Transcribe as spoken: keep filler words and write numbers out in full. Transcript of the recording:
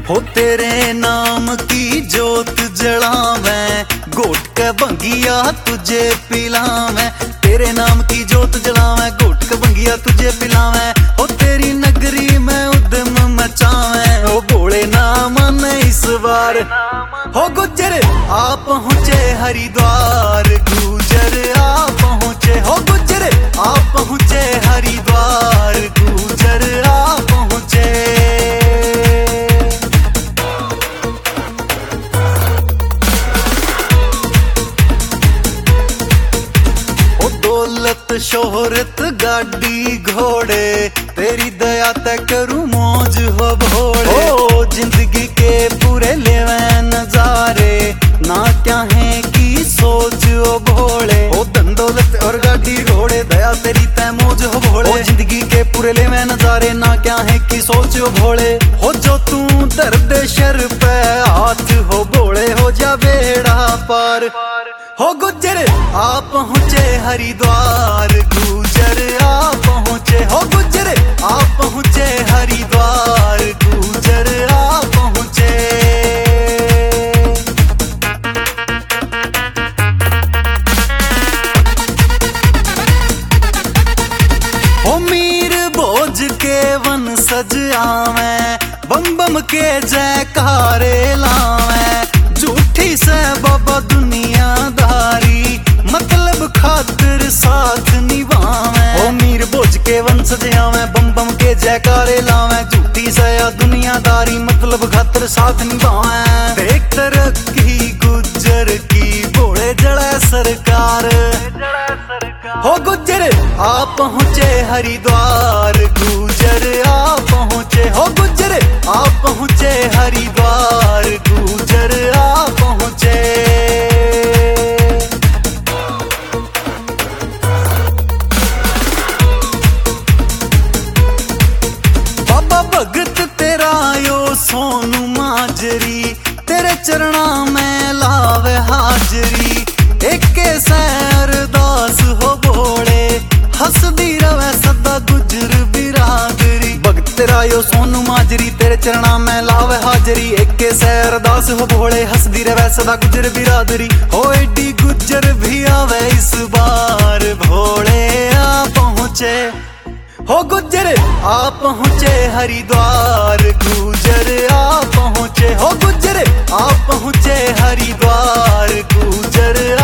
हो तेरे नाम की जोत जलावें, घोट के भंगिया तुझे पिलावें। तेरे नाम की जोत जलावें, घोट के भंगिया तुझे पिलावें। हो तेरी नगरी में उद्यम मचावें, हो भोले नाम ने इस बार। हो गुजर आ पहुँचे हरिद्वार, गुजर आ पहुँचे। हो गुजर आ पहुँचे हरिद्वार, गुजर आ पहुँचे। दौलत शोहरत गाड़ी घोड़े, तेरी दया ते करूं मौज हो भोले। ओ जिंदगी के पूरे लेवे नजारे, ना क्या है की सोच ओ भोले। ओ धन दौलत और गाड़ी घोड़े, दया तेरी ते मौज हो भोले। ओ जिंदगी के पूरे लेवे नजारे, ना क्या है की सोच ओ भोले। हो जो तू दर्द शर पे हाथ हो भोले, हो जा बेड़ा पार। हो गुजर आ पहुँचे हरिद्वार, गुजर आ पहुँचे। हो गुजर आ पहुँचे हरिद्वार, गुजर आ पहुँचे। हो मीर भोज के वन सज आवें, बम बम के जयकारे लावें। झूठी से बाबा दुनियादारी, मतलब खातिर साथ निभावें। ओ मीर भोज के वन सजावें, बम बम के जयकारे लावें। झूठी से दुनियादारी, मतलब खातिर साथ निभावें। देख तरक्की गुजर की, भोले जड़ा सरकार। हो गुजर आ पहुँचे हरिद्वार, गुजर आ पहुँचे। हो गुजर आ पहुँचे हरिद्वार, गुजर आ पहुँचे। बाबा भगत तेरा यो सोनू माजरी, तेरे चरणा में लावे हाजरी। एक सैर दास हो भोले, हसदी रवे सदा गुजर बिरादरी। भगत तेरा यो सोनू माजरी, तेरे चरणा में लावे हाजरी। एक सैर दास हो भोले, हसदी रवे सदा गुजर बिरादरी। हो एडी गुजर भी आवे इस बार, भोले आ पहुँचे। हो गुजर आ पहुँचे हरिद्वार, गुजर आ पहुँचे। हो गुजर आ पहुँचे हरिद्वार, गुजर आ